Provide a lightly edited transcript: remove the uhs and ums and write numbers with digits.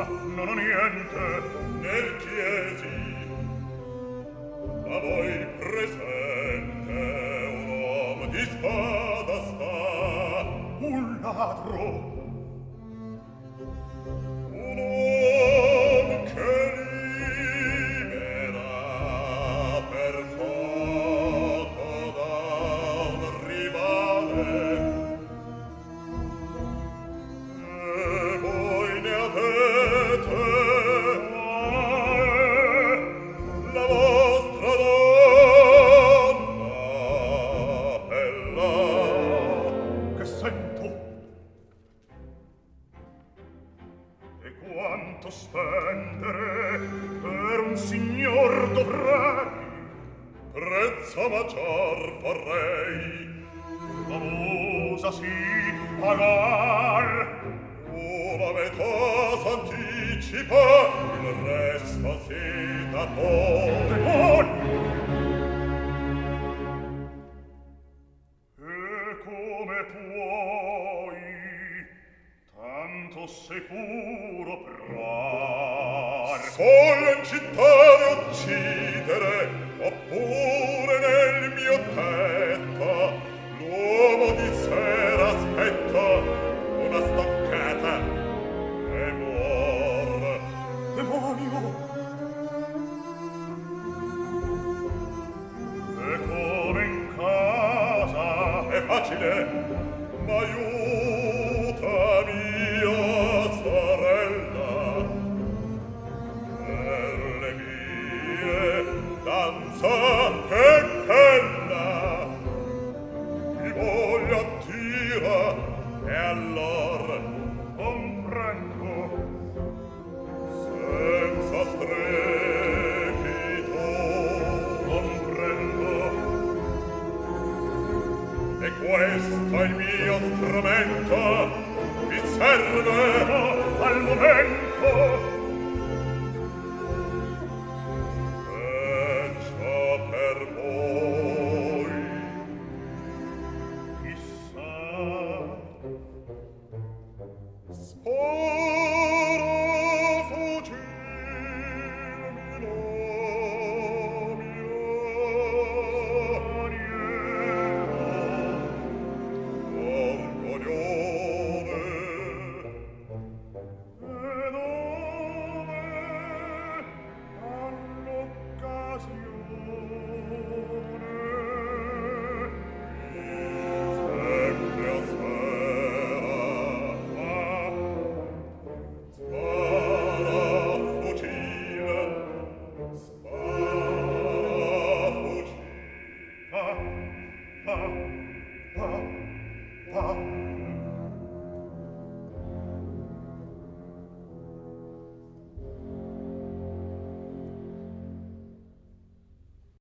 non ho niente. Nel chiesi, a voi presente un uomo di spada sta. Un ladro. Un uomo che libera per poco da un rivale. E voi ne avete la vostra donna bella. Che sento? E quanto spendere per un signor dovrei? Prezzo maggior vorrei. La musa si pagar. Una metà s'anticipa, il resto si dà poi. Demonio! E come puoi tanto sicuro prar? Solo in città da uccidere, oppure nel mio tetto, l'uomo di sera aspetta una stoccata e muor. Demonio! E come in casa? È facile, ma aiuta mia sorella. Per le mie danza e bella, mi voglio attira e allor Comprendo. senza strepito Comprendo. e questo è il mio strumento, mi serve Al momento. e ciò per voi. Chissà. Sporo fuggirmi nomio, non coglione. E dove all'occasione Sempre a sera, spara fucile, spara fucile. fa